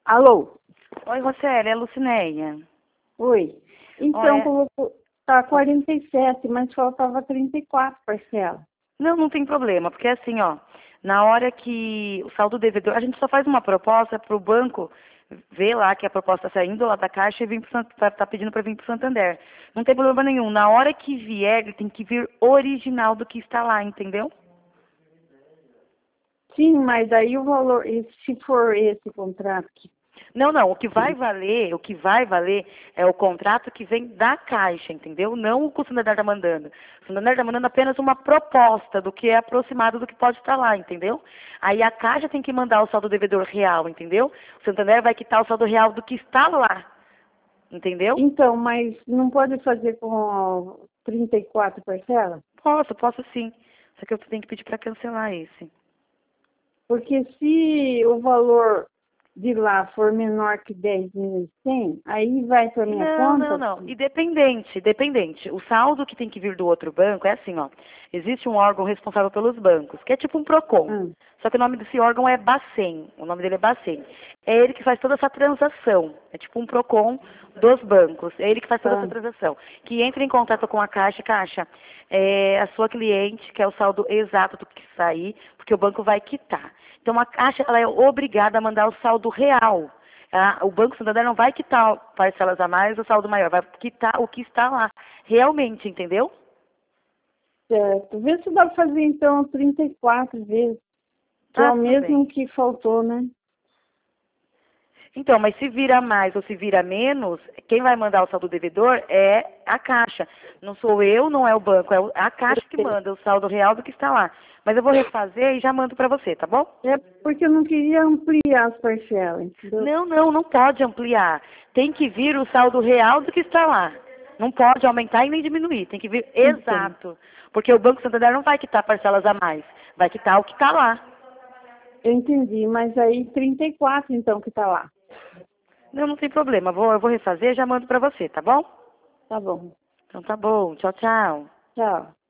Alô? Oi, Roseli, é a Lucinéia. Oi. Então, Olha, colocou, tá 47, mas faltava 34 parcelas. não tem problema, porque assim, ó, na hora que o saldo devedor, a gente só faz uma proposta para o banco ver lá que a proposta está saindo lá da Caixa e vir tá pedindo para vir para o Santander. Não tem problema nenhum. Na hora que vier, ele tem que vir original do que está lá, entendeu? Sim, mas aí o valor, e se for esse contrato que... Não, o que vai valer é o contrato que vem da Caixa, entendeu? Não o que o Santander está mandando. O Santander está mandando apenas uma proposta do que é aproximado do que pode estar lá, entendeu? Aí a Caixa tem que mandar o saldo devedor real, entendeu? O Santander vai quitar o saldo real do que está lá, entendeu? Então, mas não pode fazer com 34 parcelas? Posso sim. Só que eu tenho que pedir para cancelar esse. Porque se o valor de lá for menor que 10.100, aí vai para minha conta? Não. Dependente. O saldo que tem que vir do outro banco é assim, ó. Existe um órgão responsável pelos bancos, que é tipo um PROCON. Hum, Só que o nome desse órgão é Bacen. O nome dele é Bacen. É ele que faz toda essa transação. É tipo um PROCON dos bancos. É ele que faz toda essa tá. transação. Que entra em contato com a Caixa, é a sua cliente, que é o saldo exato do que sair, porque o banco vai quitar. Então a Caixa ela é obrigada a mandar o saldo real. O Banco Santander não vai quitar parcelas a mais ou saldo maior, vai quitar o que está lá, realmente, entendeu? Certo. Vê se dá para fazer então 34 vezes, que é Ah, o tudo bem. mesmo que faltou, né? Então, mas se vira mais ou se vira menos, quem vai mandar o saldo devedor é a Caixa. Não sou eu, não é o banco, é a Caixa que manda o saldo real do que está lá. Mas eu vou refazer e já mando para você, tá bom? É porque eu não queria ampliar as parcelas, entendeu? Não pode ampliar. Tem que vir o saldo real do que está lá. Não pode aumentar e nem diminuir. Tem que vir Então, exato. Porque o Banco Santander não vai quitar parcelas a mais. Vai quitar o que está lá. eu entendi, mas aí 34 então que tá lá. Não tem problema. Eu vou refazer e já mando para você, tá bom? Tá bom. Então tá bom. Tchau. Tchau.